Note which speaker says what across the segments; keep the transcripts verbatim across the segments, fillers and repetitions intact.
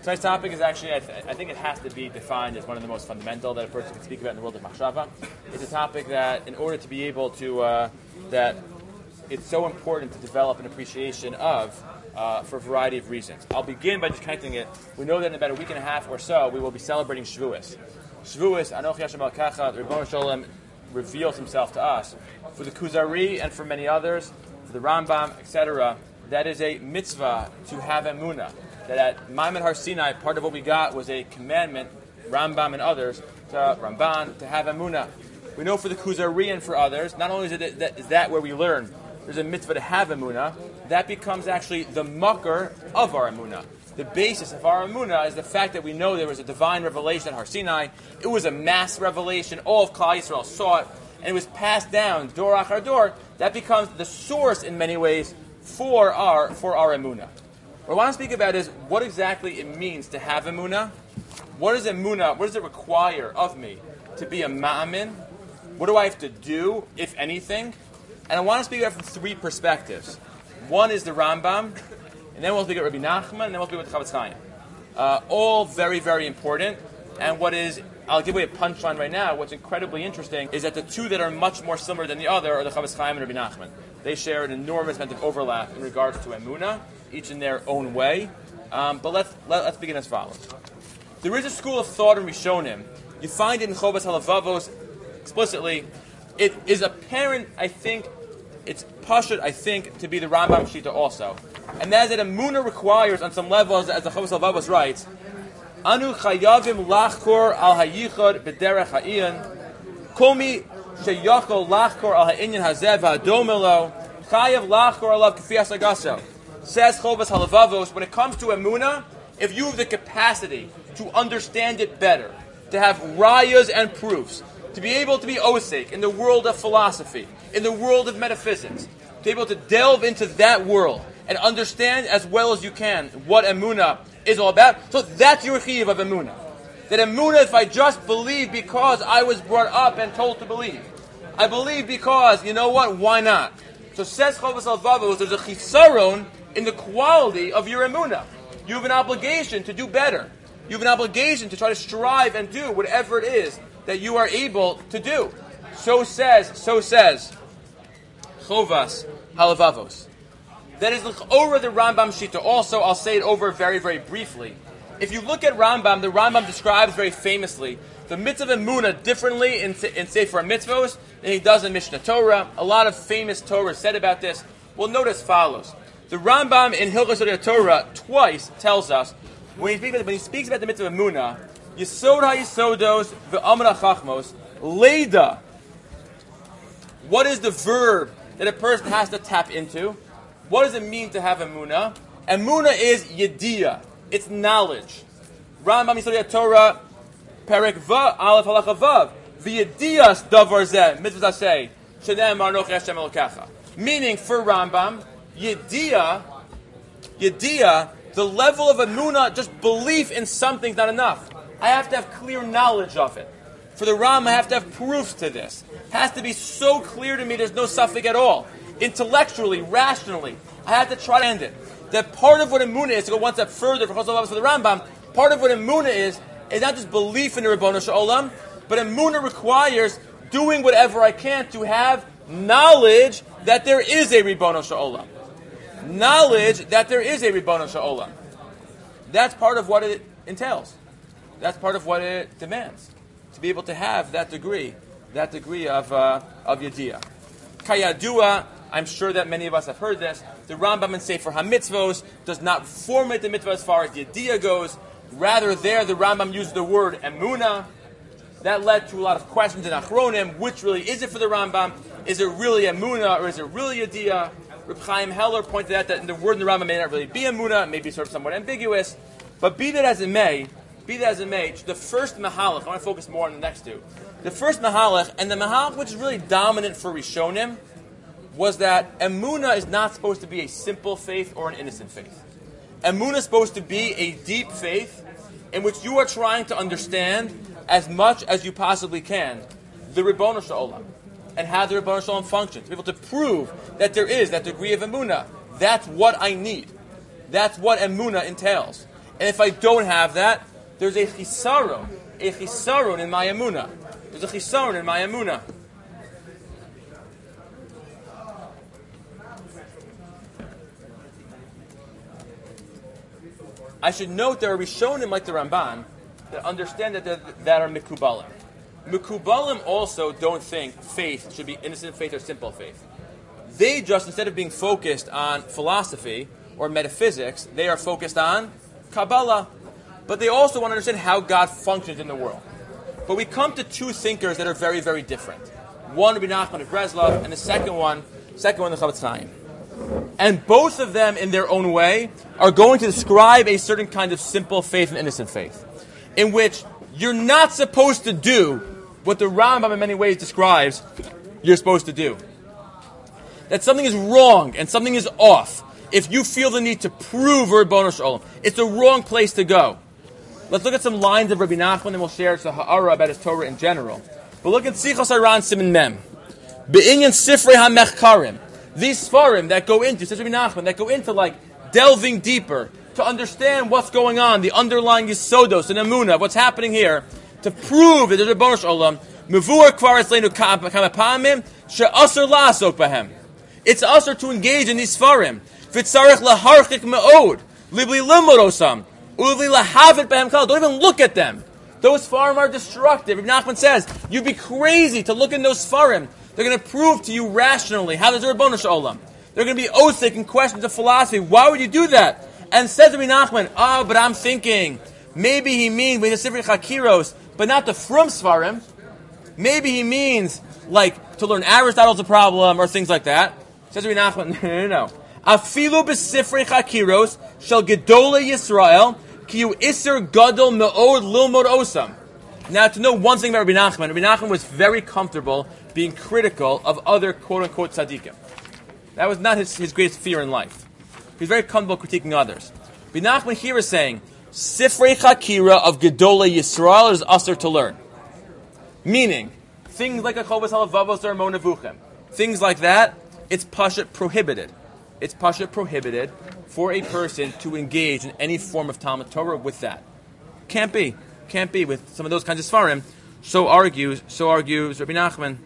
Speaker 1: Tonight's topic is actually, I, th- I think it has to be defined as one of the most fundamental that a person can speak about in the world of Machshava. It's a topic that, in order to be able to, uh, that it's so important to develop an appreciation of uh, for a variety of reasons. I'll begin by just connecting it. We know that in about a week and a half or so, we will be celebrating Shavuos. Shavuos, Anochi Hashem Elkecha, the Rebbeinu Shalom reveals himself to us. For the Kuzari and for many others, for the Rambam, et cetera, that is a mitzvah to have emunah. That at Maimon Har Sinai, part of what we got was a commandment, Rambam and others, to Ramban, to have emunah. We know for the Kuzari and for others, not only is, it that, is that where we learn there's a mitzvah to have emunah, that becomes actually the makar of our emunah. The basis of our emunah is the fact that we know there was a divine revelation at Har Sinai. It was a mass revelation. All of Klal Yisrael saw it, and it was passed down door achar door. That becomes the source in many ways for our for our emunah. What I want to speak about is what exactly it means to have emunah. What is emunah? What does it require of me to be a ma'amin? What do I have to do, if anything? And I want to speak about it from three perspectives. One is the Rambam, and then we'll speak about Rabbi Nachman, and then we'll speak about the Chavetz Chaim. Uh, all very, very important. And what is, I'll give away a punchline right now, what's incredibly interesting is that the two that are much more similar than the other are the Chavetz Chaim and Rabbi Nachman. They share an enormous amount of overlap in regards to emunah, each in their own way. Um, but let's let, let's begin as follows. There is a school of thought in Rishonim. You find it in Chovas Halavavos explicitly. It is apparent, I think, it's pashut, I think, to be the Rambam Shita also. And that is that emunah requires, on some levels, as the Chovas Halavavos writes, Anu chayavim lachkor al hayichod b'derech ha'iyan, komi sheyachol lachkor al ha'inyan hazev ha'adomelo, chayav lachkor alav k'fi asagaso. Says Chovas Halavavos, when it comes to emunah, if you have the capacity to understand it better, to have rayas and proofs, to be able to be osek in the world of philosophy, in the world of metaphysics, to be able to delve into that world and understand as well as you can what emunah is all about. So that's your chiyuv of emunah. That emunah, if I just believe because I was brought up and told to believe, I believe because, you know what, why not? So says Chovas Halavavos, there's a chisaron in the quality of your emunah. You have an obligation to do better. You have an obligation to try to strive and do whatever it is that you are able to do. So says, so says Chovas Halavavos. That is over the Rambam Shita. Also, I'll say it over very, very briefly. If you look at Rambam, the Rambam describes very famously the mitzvah of emunah differently in, in Sefer Mitzvos than he does in Mishnah Torah. A lot of famous Torah said about this. Well, notice follows. The Rambam in Hilchos Torah twice tells us, when he speaks about, when he speaks about the mitzvah of emunah, Yisod ha-yisodos v'amar ha-chachmos, leida. What is the verb that a person has to tap into? What does it mean to have emunah? Emunah is yediyah. It's knowledge. Rambam Yisod Torah, Perek Va, Aleph Halacha Vav, v'yediyas davar zeh, mitzvah say, shedem Anochi Hashem Elkecha. Meaning, for Rambam, yediyah, yediyah, the level of emunah, just belief in something is not enough. I have to have clear knowledge of it. For the Ram, I have to have proofs to this. It has to be so clear to me there's no suffix at all. Intellectually, rationally, I have to try to end it. That part of what emunah is, to go one step further for the Rambam, part of what emunah is, is not just belief in the Rebbeinu Shalom, but emunah requires doing whatever I can to have knowledge that there is a Rebbeinu Shalom. Knowledge that there is a Rebbeinu Shalom. That's part of what it entails. That's part of what it demands. To be able to have that degree, that degree of uh, of yediyah. Kayadua, I'm sure that many of us have heard this. The Rambam in Sefer HaMitzvos does not formulate the mitzvah as far as yediyah goes. Rather, there the Rambam uses the word emunah. That led to a lot of questions in Achronim. Which really is it for the Rambam? Is it really emunah or is it really yediyah? Reb Chaim Heller pointed out that the word in the Rambam may not really be emunah, it may be sort of somewhat ambiguous. But be that as it may, be that as it may, the first mahalach, I want to focus more on the next two. The first mahalach, and the mahalach which is really dominant for Rishonim, was that emunah is not supposed to be a simple faith or an innocent faith. Emunah is supposed to be a deep faith in which you are trying to understand as much as you possibly can the Ribono Shel Olam and how the Ribono Shel Olam functions. To be able to prove that there is that degree of emunah. That's what I need. That's what emunah entails. And if I don't have that, there's a chisaron, a chisaron in my emunah. There's a chisaron in my emunah. I should note there are Rishonim like the Ramban that understand that that are Mekubalim. Mekubalim also don't think faith should be innocent faith or simple faith. They just, instead of being focused on philosophy or metaphysics, they are focused on Kabbalah. But they also want to understand how God functions in the world. But we come to two thinkers that are very, very different. One, Rabbi Nachman of Breslov, and the second one, second one, the Chavetz Chaim. And both of them, in their own way, are going to describe a certain kind of simple faith and innocent faith, in which you're not supposed to do what the Rambam in many ways describes you're supposed to do. That something is wrong and something is off if you feel the need to prove Ribono Shel Olam. It's the wrong place to go. Let's look at some lines of Rabbi Nachman, and we'll share the ha'ara about his Torah in general. But look at Sichos Aran Siman Mem. Be'inyan Sifrei HaMechkarim. These Sfarim that go into, says Rabbi Nachman, that go into like delving deeper to understand what's going on, the underlying Yisodos and Emunah, what's happening here, to prove that there's a Ribono Shel Olam. Mevur Kvar Etzleinu Kama Pamim She'asur La'asok Bahem. It's usher to engage in these Sfarim. V'tzarech laharchik me'od libli limod osam uvli lahavit behem kal. Don't even look at them. Those Sfarim are destructive. Ibn Nachman says you'd be crazy to look in those Sfarim. They're going to prove to you rationally how there's a Ribono Shel Olam. They're going to be osik in questions of philosophy. Why would you do that? And says Ibn Nachman, oh, but I'm thinking maybe he means with the Sifrei Chakiros, but not the Frum Sfarim. Maybe he means like to learn Aristotle's a problem or things like that. Says Rabbi Nachman, no, no, no. Afilu b'sifrei chakiros shel gedolei Yisrael ki yu iser gadol me'od lilmod osam. Now, to know one thing about Rabbi Nachman, Rabbi Nachman was very comfortable being critical of other quote-unquote tzaddikim. That was not his, his greatest fear in life. He was very comfortable critiquing others. Rabbi Nachman here is saying, Sifrei Chakira of Gedolei Yisrael is usher to learn. Meaning, things like a Chovas HaLevavos or Mo Nevuchim, things like that, it's Pasha prohibited. It's Pasha prohibited for a person to engage in any form of Talmud Torah with that. Can't be. Can't be with some of those kinds of Sfarim. So argues, so argues Rabbi Nachman.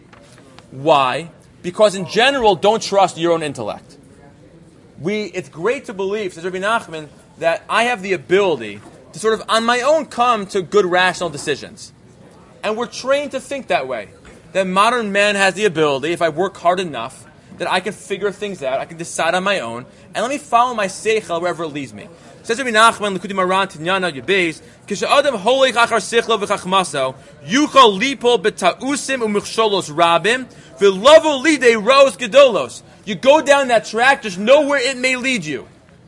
Speaker 1: Why? Because in general, don't trust your own intellect. We, it's great to believe, says Rabbi Nachman, that I have the ability to sort of on my own come to good rational decisions. And we're trained to think that way. That modern man has the ability, if I work hard enough, that I can figure things out, I can decide on my own, and let me follow my seichel wherever it leads me. Says Rabbi Nachman, Likutei Moharan, Tinyana, Yebez, K'she'adam holech achar seichlo v'chachmaso, yuchal lipo beta'usim u'michsholos rabim, v'lovo lidei roos gedolos. You go down that track, just know where it may lead you.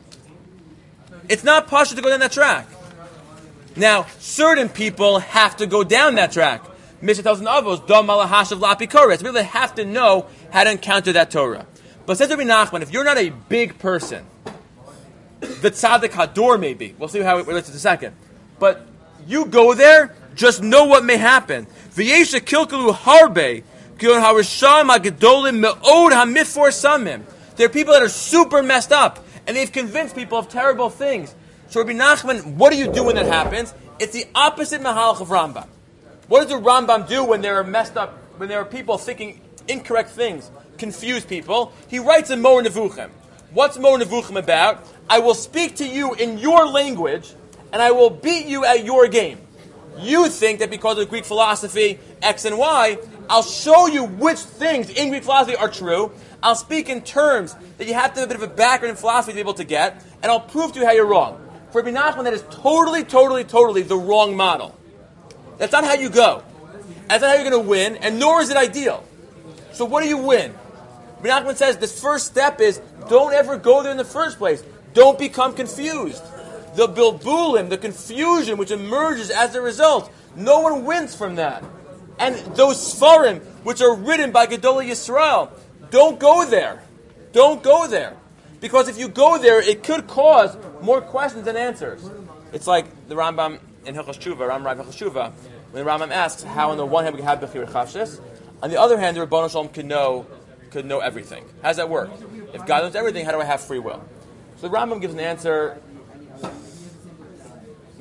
Speaker 1: It's not possible to go down that track. Now, certain people have to go down that track. Mishnah tells in Avos, Dom malahashav la'apikoretz. People that have to know how to encounter that Torah. But says Rabbi Nachman, if you're not a big person, the tzaddik hador maybe. We'll see how it relates in a second. But you go there, just know what may happen. V'yesha kilkalu harbe, kion harisham ha'gedolim me'od ha'mitfor samim. There are people that are super messed up, and they've convinced people of terrible things. So Rabbi Nachman, what do you do when that happens? It's the opposite mahalach of Rambam. What does the Rambam do when there are messed up, when there are people thinking incorrect things, confused people? He writes in Mo Nevuchim. What's Mo Nevuchim about? I will speak to you in your language, and I will beat you at your game. You think that because of Greek philosophy, X and Y, I'll show you which things in Greek philosophy are true. I'll speak in terms that you have to have a bit of a background in philosophy to be able to get, and I'll prove to you how you're wrong. For Rabbi Nachman, that is totally, totally, totally the wrong model. That's not how you go. That's not how you're going to win, and nor is it ideal. So what do you win? Rabbi Nachman says the first step is don't ever go there in the first place. Don't become confused. The bilbulim, the confusion which emerges as a result, no one wins from that. And those Sfarim, which are written by Gedolei Yisrael, don't go there. Don't go there. Because if you go there, it could cause more questions than answers. It's like the Rambam in Hilchos Tshuva, Rambam Hilchos Tshuva, when the Rambam asks how on the one hand we can have Bechir Chavshis, on the other hand the Ribono Shel Olam could know, could know everything. How does that work? If God knows everything, how do I have free will? So the Rambam gives an answer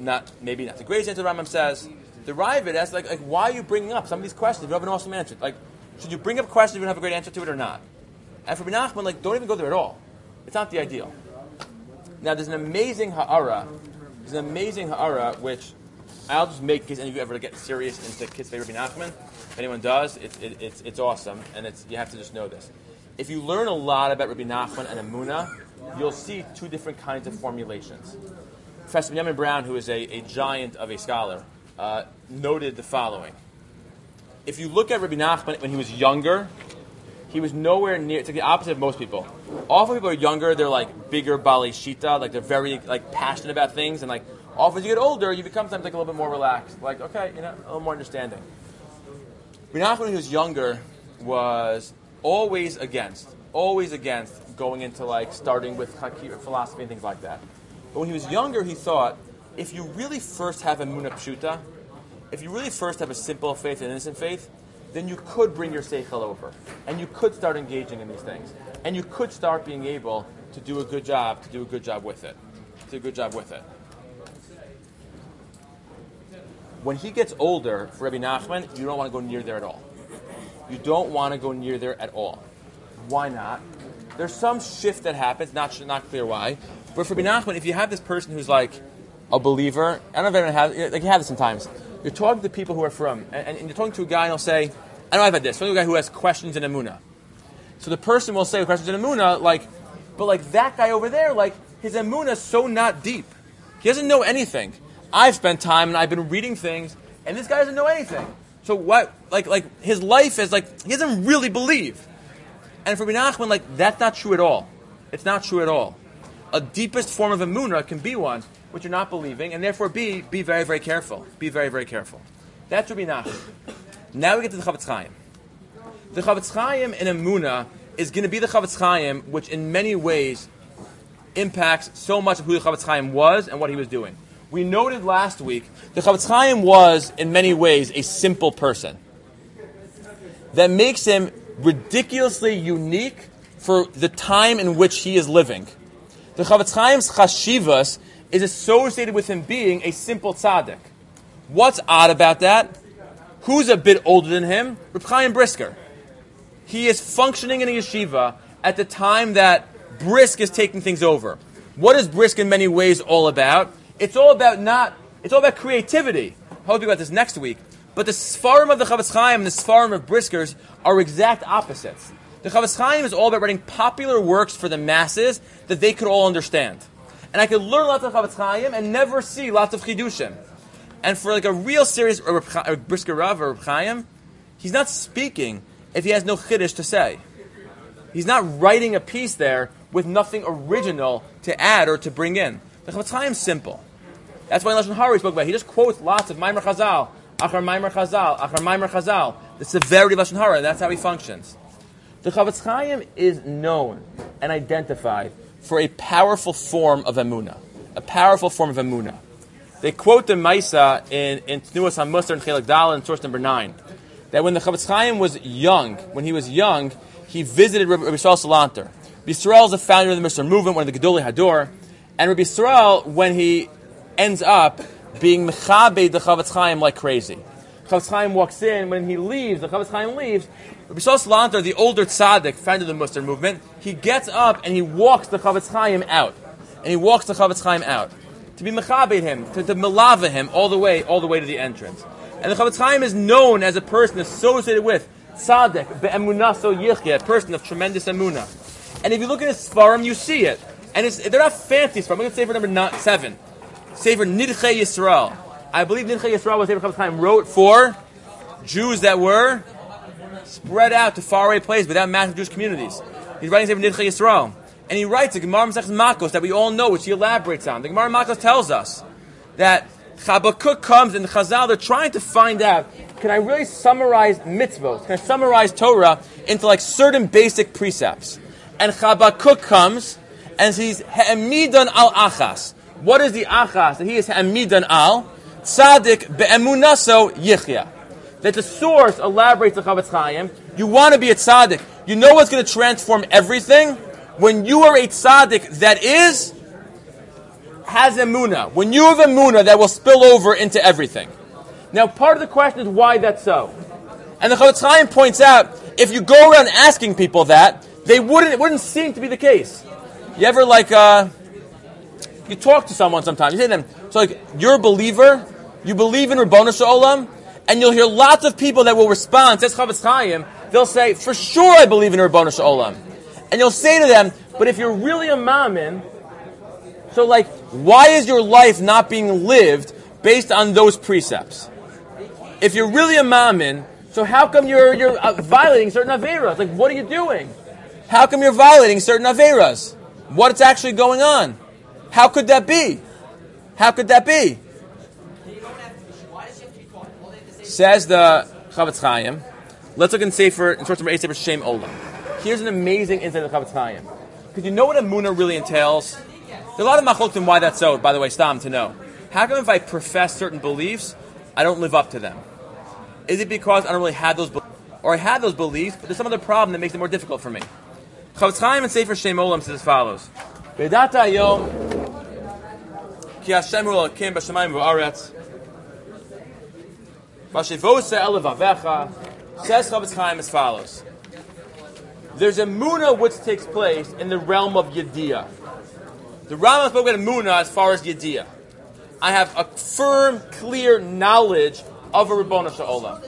Speaker 1: not maybe not the greatest answer the Rambam says. The Ravid asks, like, like, why are you bringing up some of these questions if you have an awesome answer? Like, should you bring up questions if you don't have a great answer to it or not? And for Rabbi Nachman, like, don't even go there at all. It's not the ideal. Now, there's an amazing ha'ara. There's an amazing ha'ara, which I'll just make in case any of you ever get serious into Kitzvei Rabbi Nachman. If anyone does, it's it, it's it's awesome, and it's you have to just know this. If you learn a lot about Rabbi Nachman and Emunah, you'll see two different kinds of formulations. Professor Benjamin Brown, who is a, a giant of a scholar, uh, noted the following. If you look at Rabbi Nachman when he was younger, he was nowhere near, it's like the opposite of most people. Often people are younger, they're like bigger Bali Shita, like they're very like passionate about things, and like often as you get older, you become sometimes like a little bit more relaxed. Like, okay, you know, a little more understanding. Rabbi Nachman when he was younger was always against, always against going into like starting with philosophy and things like that. But when he was younger, he thought, if you really first have a Emunah Pshuta, if you really first have a simple faith and innocent faith, then you could bring your seichel over, and you could start engaging in these things, and you could start being able to do a good job, to do a good job with it, to do a good job with it. When he gets older, for Rabbi Nachman, you don't want to go near there at all. You don't want to go near there at all. Why not? There's some shift that happens, not not clear why. But for Rabbi Nachman, if you have this person who's like a believer, I don't know if anyone has, like you have this sometimes. You're talking to people who are from, and, and you're talking to a guy and he'll say, I know I've had this, talking to a guy who has questions in Emunah. So the person will say, questions in Emunah, like, but like that guy over there, like, his Emunah is so not deep. He doesn't know anything. I've spent time and I've been reading things, and this guy doesn't know anything. So what, like, like his life is like, he doesn't really believe. And for Rabbi Nachman, like, that's not true at all. It's not true at all. A deepest form of Emunah can be one which you're not believing, and therefore be be very, very careful. Be very, very careful. That's Rabbi Nachman. Now we get to the Chavetz Chaim. The Chavetz Chaim in Emunah is going to be the Chavetz Chaim which in many ways impacts so much of who the Chavetz Chaim was and what he was doing. We noted last week, the Chavetz Chaim was in many ways a simple person. That makes him ridiculously unique for the time in which he is living. The Chavetz Chaim's chashivas is associated with him being a simple tzaddik. What's odd about that? Who's a bit older than him? Reb Chaim Brisker. He is functioning in a yeshiva at the time that Brisk is taking things over. What is Brisk in many ways all about? It's all about not, it's all about creativity. I'll talk about this next week. But the Sfarim of the Chavetz Chaim and the Sfarim of Briskers are exact opposites. The Chavetz Chaim is all about writing popular works for the masses that they could all understand. And I could learn lots of Chavetz Chaim and never see lots of Chidushim. And for like a real serious or, or Brisker Rav or Reb Chaim, he's not speaking if he has no Chiddush to say. He's not writing a piece there with nothing original to add or to bring in. The Chavetz Chaim is simple. That's why Lashon Hara spoke about. He just quotes lots of Maimer Chazal, Achar Maimer Chazal, Achar Maimer Chazal. The severity of Lashon Hara, and that's how he functions. The Chavetz Chaim is known and identified for a powerful form of Emunah. A powerful form of Emunah. They quote the Maisa in, in Tnuas HaMusar and Chelek Dal in source number nine. That when the Chavetz Chaim was young, when he was young, he visited Rabbi Yisrael Salanter. Rabbi Yisrael is the founder of the Musar movement, one of the Gedolei Hador. And Rabbi Yisrael, when he ends up being Mechabed the Chavetz Chaim like crazy. Chavetz Chaim walks in, when he leaves, the Chavetz Chaim leaves, Rabbi Yisrael Salanter, the older tzaddik, founder of the Musar movement, he gets up and he walks the Chavetz Chaim out. And he walks the Chavetz Chaim out. To be Mechabed him, to, to melava him all the way, all the way to the entrance. And the Chavetz Chaim is known as a person associated with tzaddik, be'emunah so yichya, a person of tremendous emunah. And if you look at his Sfarim, you see it. And it's, they're not fancy Sfarim. Look at Sefer number nine, seven. Sefer Nidchei Yisrael. I believe Nidchei Yisrael was Sefer Chavetz Chaim wrote for Jews that were spread out to faraway places without massive Jewish communities. He's writing Sefer Nidchei Yisrael. And he writes a Gemara Masechtas Makos that we all know, which he elaborates on. The Gemara Makos tells us that Habakkuk comes and the Chazal, they're trying to find out, can I really summarize mitzvot? Can I summarize Torah into like certain basic precepts? And Habakkuk comes and he's Ha'amidan al achas. What is the achas that he is Ha'amidan al? Tzadik be'emunaso yichya. That the source elaborates the Chavetz Chaim. You want to be a tzaddik. You know what's going to transform everything? When you are a tzaddik that is has emunah, when you have emunah, that will spill over into everything. Now, part of the question is why that's so. And the Chofetz Chaim points out, if you go around asking people that, they wouldn't, it wouldn't seem to be the case. You ever like, uh, you talk to someone sometimes, you say to them, so like, you're a believer, you believe in Ribono Shel Olam, and you'll hear lots of people that will respond, says Chofetz Chaim, they'll say, for sure I believe in Ribono Shel Olam. And you'll say to them, but if you're really a mamin, so like, why is your life not being lived based on those precepts? If you're really a mamin, so how come you're you're uh, violating certain averas? Like, what are you doing? How come you're violating certain averas? What's actually going on? How could that be? How could that be? Says the Chofetz Chaim. Let's look in Sefer, in source number eight, Sefer Shem Olam. Here's an amazing insight of the Chofetz Chaim. Because you know what emunah really entails? There's a lot of machlokes in why that's so, by the way, Stam, to know. How come if I profess certain beliefs, I don't live up to them? Is it because I don't really have those beliefs? Or I have those beliefs, but there's some other problem that makes it more difficult for me? Chofetz Chaim in Sefer Shem Olam says as follows. V'yadata hayom ki Hashem hu Elokim b'shamayim v'aretz v'ashivosa el levavecha. Says Chofetz Chaim as follows. There's a emunah which takes place in the realm of Yediyah. The Rambam spoke about emunah as far as Yediyah. I have a firm, clear knowledge of a Ribono Shel Olam.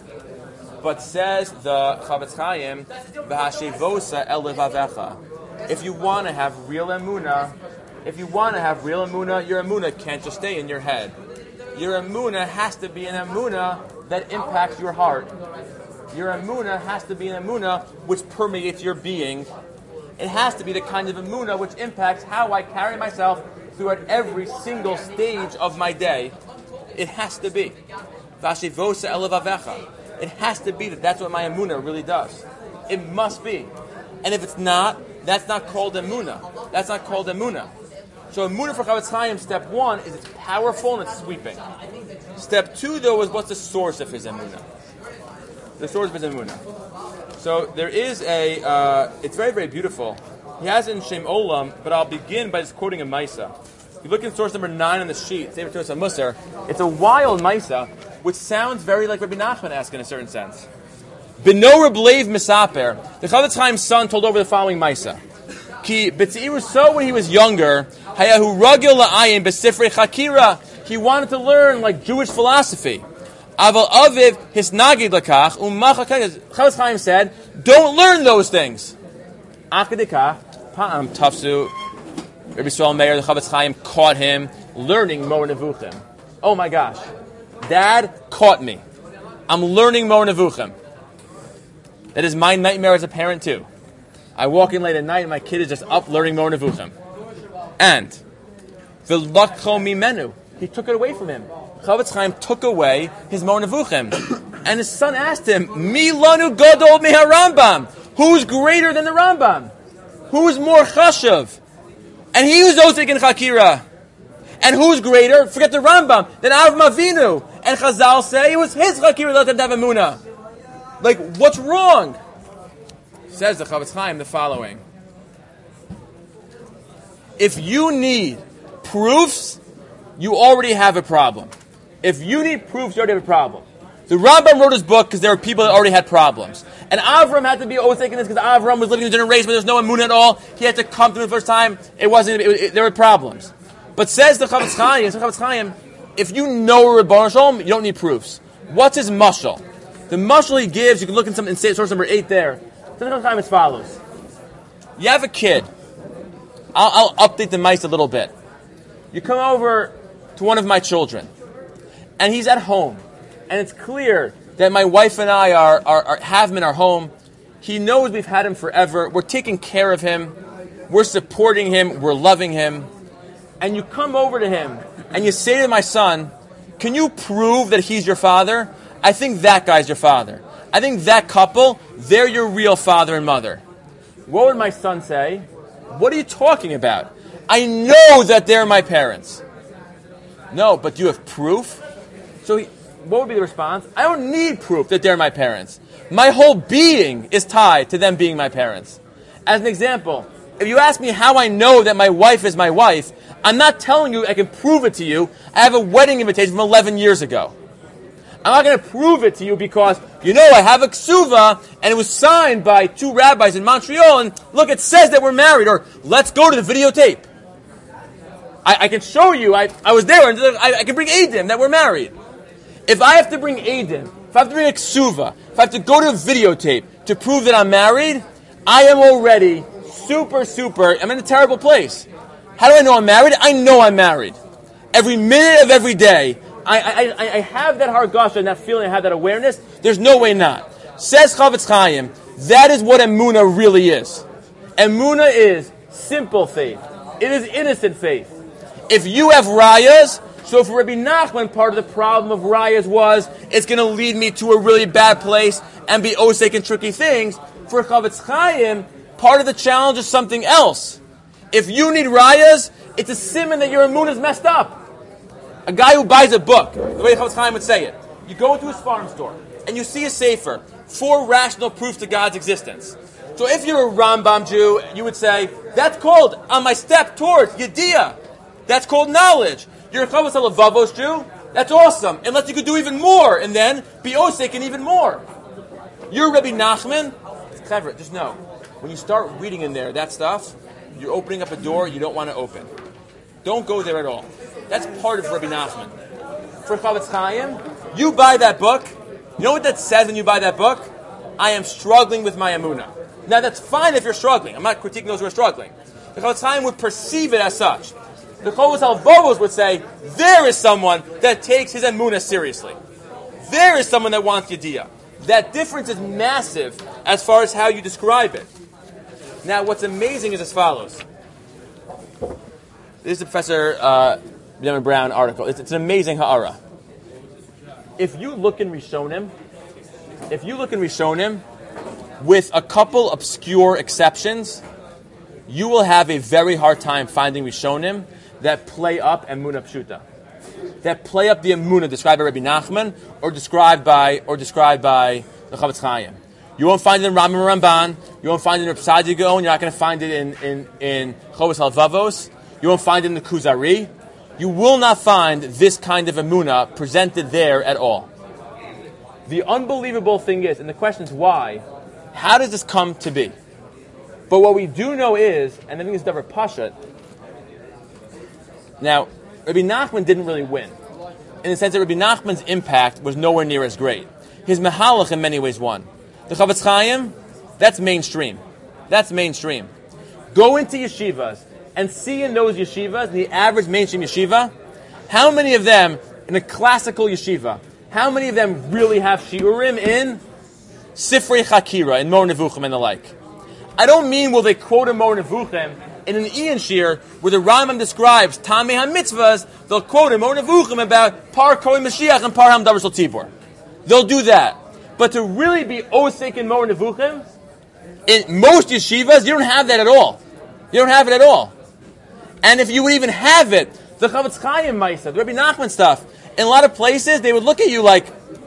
Speaker 1: But says the Chofetz Chaim, v'hashivosa el levavecha. If you want to have real emunah, if you want to have real emunah, your emunah can't just stay in your head. Your emunah has to be an emunah that impacts your heart. Your emunah has to be an emunah which permeates your being. It has to be the kind of emunah which impacts how I carry myself throughout every single stage of my day. It has to be. Vashivosa el levavecha. It has to be that that's what my emunah really does. It must be. And if it's not, that's not called emunah. That's not called emunah. So emunah for Chofetz Chaim, step one, is it's powerful and it's sweeping. Step two, though, is what's the source of his emunah. The source of his emunah. So there is a, uh, it's very, very beautiful. He has it in Shem Olam, but I'll begin by just quoting a Maisa. If you look in source number nine on the sheet, Sefer Toras HaMusar, it's a wild Maisa, which sounds very like Rabbi Nachman asked in a certain sense. Beno Reb Leiv Misaper, the Chofetz Chaim's son told over the following Maisa. Ki b'tzeiru, so when he was younger, hayahu ragil la'ayin b'sifrei chakira, he wanted to learn like Jewish philosophy. Aval aviv hisnagid lakach umachakach. Chofetz Chaim said, don't learn those things. Akadikach pa'am tafsu. Rabbi Yisrael Meir, the Chofetz Chaim, caught him learning Mor Nevuchim. Oh my gosh. Dad caught me. I'm learning Mor Nevuchim. That is my nightmare as a parent too. I walk in late at night and my kid is just up learning Mor Nevuchim. And v'lakcho mimenu, he took it away from him. Chofetz Chaim took away his Mor Nevuchim. And his son asked him, Mi lanu gadol miha Rambam? Who's greater than the Rambam? Who's more chashav? And he was Ozik in Chakira. And who's greater, forget the Rambam, than Avram Avinu? And Chazal say it was his Chakira that let him have emunah. Like, what's wrong? Says the Chofetz Chaim the following. If you need proofs, you already have a problem. If you need proofs, you already have a problem. The Rambam wrote his book because there were people that already had problems. And Avram had to be Othek in this because Avram was living in a generation where there's no emunah at all. He had to come to the first time. It wasn't, it, it, there were problems. But says the Chofetz Chaim, the Chofetz Chaim, if you know Ribono Shel Olam, you don't need proofs. What's his mashal? The mashal he gives, you can look in some in source number eight there. The Chofetz Chaim as follows. You have a kid. I'll, I'll update the mice a little bit. You come over to one of my children, and he's at home. And it's clear that my wife and I are, are, are have him in our home. He knows we've had him forever. We're taking care of him. We're supporting him. We're loving him. And you come over to him and you say to my son, can you prove that he's your father? I think that guy's your father. I think that couple, they're your real father and mother. What would my son say? What are you talking about? I know that they're my parents. No, but do you have proof? So he... What would be the response? I don't need proof that they're my parents. My whole being is tied to them being my parents. As an example, if you ask me how I know that my wife is my wife, I'm not telling you I can prove it to you. I have a wedding invitation from eleven years ago. I'm not going to prove it to you because, you know, I have a ksuva, and it was signed by two rabbis in Montreal, and look, it says that we're married, or let's go to the videotape. I, I can show you, I, I was there, and I, I can bring Eidim that we're married. If I have to bring Eidim, if I have to bring a ksuva, if I have to go to a videotape to prove that I'm married, I am already super, super, I'm in a terrible place. How do I know I'm married? I know I'm married. Every minute of every day, I, I, I have that hargasha and that feeling, I have that awareness. There's no way not. Says Chavetz Chaim, that is what Emunah really is. Emunah is simple faith. It is innocent faith. If you have rayas, so for Rabbi Nachman, part of the problem of rayas was, it's going to lead me to a really bad place and be osek and tricky things. For Chavetz Chaim, part of the challenge is something else. If you need rayas, it's a simon that your Emunah is messed up. A guy who buys a book, the way Chavetz Chaim would say it, you go into a farm store and you see a sefer, four rational proofs to God's existence. So if you're a Rambam Jew, you would say, that's called on my step towards Yediyah. That's called knowledge. You're a Chavetz HaLevavos Jew, that's awesome. Unless you could do even more and then be osek and even more. You're Rabbi Nachman, it's clever, just know, when you start reading in there that stuff, you're opening up a door you don't want to open. Don't go there at all. That's part of Rabbi Nachman. For Chavetz Chaim, you buy that book. You know what that says when you buy that book? I am struggling with my Emunah. Now that's fine if you're struggling. I'm not critiquing those who are struggling. The Chavetz Chaim would perceive it as such. The Chavetz HaLevavos would say, there is someone that takes his Emunah seriously. There is someone that wants Yediyah. That difference is massive as far as how you describe it. Now what's amazing is as follows. This is Professor uh, Benjamin Brown article. It's, it's an amazing ha'ara. If you look in Rishonim, if you look in Rishonim, with a couple obscure exceptions, you will have a very hard time finding Rishonim that play up Emunah Pshuta, that play up the Emunah described by Rabbi Nachman or described by or described by the Chavetz Chaim. You won't find it in Rambam and Ramban. You won't find it in Reb Sadia Gaon. You're not going to find it in in in Chavetz HaLevavos. You won't find it in the Kuzari. You will not find this kind of emunah presented there at all. The unbelievable thing is, and the question is why, how does this come to be? But what we do know is, and I think it's Davar Pashat, now, Rabbi Nachman didn't really win, in the sense that Rabbi Nachman's impact was nowhere near as great. His Mehalach in many ways won. The Chavetz Chaim, that's mainstream. That's mainstream. Go into yeshivas, and see in those yeshivas, in the average mainstream yeshiva, how many of them, in a classical yeshiva, how many of them really have shiurim in Sifrei Chakira, in Mor Nevuchim and the like? I don't mean will they quote a Mor Nevuchim in an Ian Shir where the Rambam describes Tamei HaMitzvahs, they'll quote a Mor Nevuchim about Par Koi Mashiach and Par Ham Davar Shel Tzibor. They'll do that. But to really be osek in Mor Nevuchim, in most yeshivas, you don't have that at all. You don't have it at all. And if you would even have it, the Chavetz Chaim Maisa, the Rabbi Nachman stuff, in a lot of places, they would look at you like,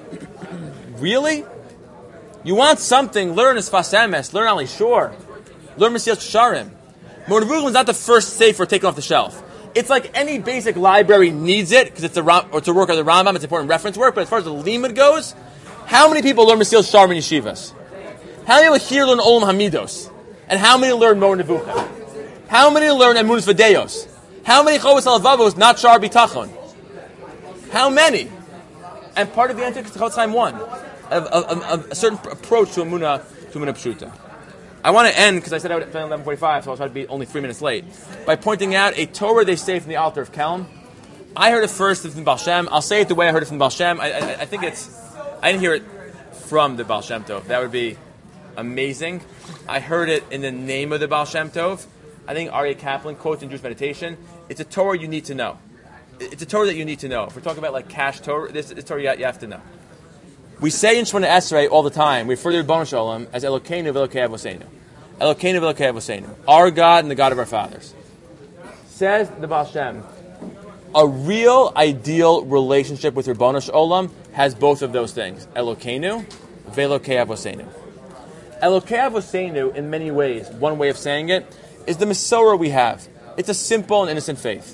Speaker 1: really? You want something, learn Sfas Emes, learn Ali Shor, learn Mesilas Yesharim. Mor Nevuchim is not the first sefer taken off the shelf. It's like any basic library needs it, because it's a, or it's a work of the Rambam, it's important reference work, but as far as the limud goes, how many people learn Mesilas Yesharim in yeshivas? How many people here learn Olam Hamidos? And how many learn Mor Nevuchim? How many learn Emunus V'Deos? How many Chavetz HaLevavos not Shar Bitachon? How many? And part of the answer is the Chavetz Chaim won. A, a, a, a certain approach to Emunah, to Emunah Pshuta. I want to end, because I said I would at eleven forty-five, so I'll try to be only three minutes late, by pointing out a Torah they say from the altar of Kelm. I heard it first from the Baal Shem. I'll say it the way I heard it from the Baal Shem. I, I, I think it's... I didn't hear it from the Baal Shem Tov. That would be amazing. I heard it in the name of the Baal Shem Tov. I think Aryeh Kaplan quotes in Jewish Meditation. It's a Torah you need to know. It's a Torah that you need to know. If we're talking about like cash Torah, this is Torah you have to know. We say in Shemona Esrei all the time, we refer to Rebbeinu Shalom as Elokeinu v'Elokei Avoseinu. Elokeinu v'Elokei Avoseinu. Our God and the God of our fathers. Says the Baal Shem, a real ideal relationship with Rebbeinu Shalom has both of those things. Elokeinu v'Elokei Avoseinu. Elokei Avoseinu, in many ways, one way of saying it, is the Mesorah we have. It's a simple and innocent faith.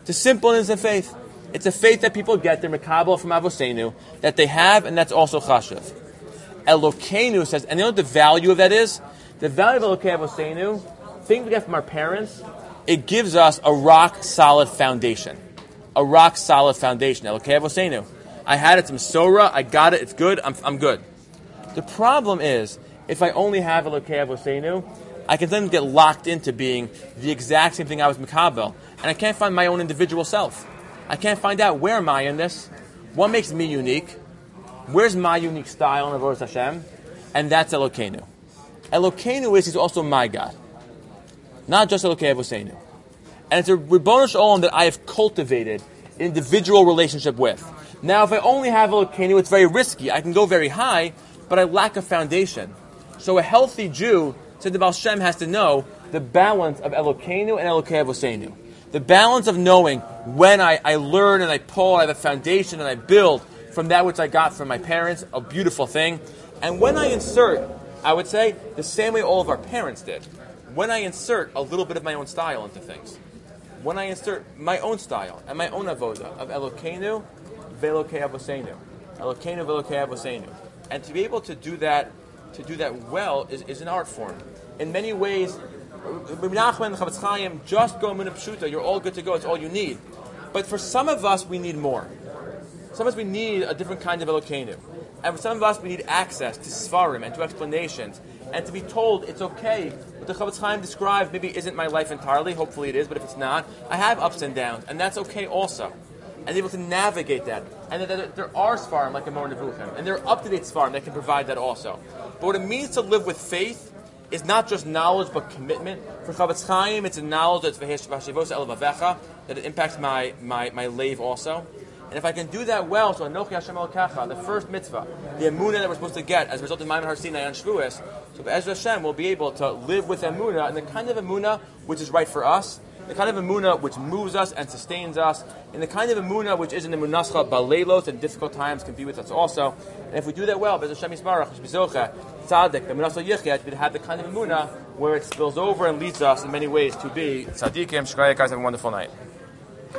Speaker 1: It's a simple and innocent faith. It's a faith that people get, their mekabel from Avoseinu, that they have, and that's also chashuv. Elokeinu says, and you know what the value of that is? The value of Elokei Avoseinu, things we get from our parents, it gives us a rock-solid foundation. A rock-solid foundation. Elokei Avoseinu. I had it, it's Masorah, I got it, it's good, I'm, I'm good. The problem is, if I only have Elokei Avoseinu, I can then get locked into being the exact same thing I was mekabel, and I can't find my own individual self. I can't find out where am I in this, what makes me unique, where's my unique style in Avodas Hashem, and that's Elokeinu. Elokeinu is he's also my God, not just Elokei Avoseinu, and it's a Ribbono Shel Olam that I have cultivated an individual relationship with. Now, if I only have Elokeinu, it's very risky. I can go very high, but I lack a foundation. So a healthy Jew, said the Baal Shem, has to know the balance of Elokeinu and Elokei Avoseinu. The balance of knowing when I, I learn and I pull, I have a foundation and I build from that which I got from my parents, a beautiful thing. And when I insert, I would say, the same way all of our parents did, when I insert a little bit of my own style into things, when I insert my own style and my own avoda of Elokeinu ve'Elokei Avoseinu, Elokeinu ve'Elokei Avoseinu, and to be able to do that, to do that well, is, is an art form. In many ways, Rabbi Nachman and Chavetz Chaim, just go Emunah Pshuta, you're all good to go, it's all you need. But for some of us, we need more. Some of us, we need a different kind of Elokeinu. And for some of us, we need access to Sfarim and to explanations, and to be told it's okay. What the Chavetz Chaim describes maybe isn't my life entirely, hopefully it is, but if it's not, I have ups and downs, and that's okay also. And able to navigate that. And that there are Sfarim like Amor Nevuchim, and there are up-to-date Sfarim that can provide that also. But what it means to live with faith is not just knowledge, but commitment. For Chavetz Chaim, it's a knowledge that's v'hashivos el vavecha, that it impacts my my my lave also. And if I can do that well, so Anochi Hashem Elokecha, the first mitzvah, the emunah that we're supposed to get as a result of Maimon Har Sinai on Shavuos, so Be'ezras Hashem will be able to live with emunah, and the kind of emunah which is right for us, the kind of emunah which moves us and sustains us, and the kind of emunah which is in the emunascha baleilos and difficult times can be with us also. And if we do that well, Be'ezras Hashem Yisbarach, Shbizocha, Tzaddik, the emunascha yichya, to have the kind of emunah where it spills over and leads us in many ways to be tzaddikim. Shkaya, guys, have a wonderful night.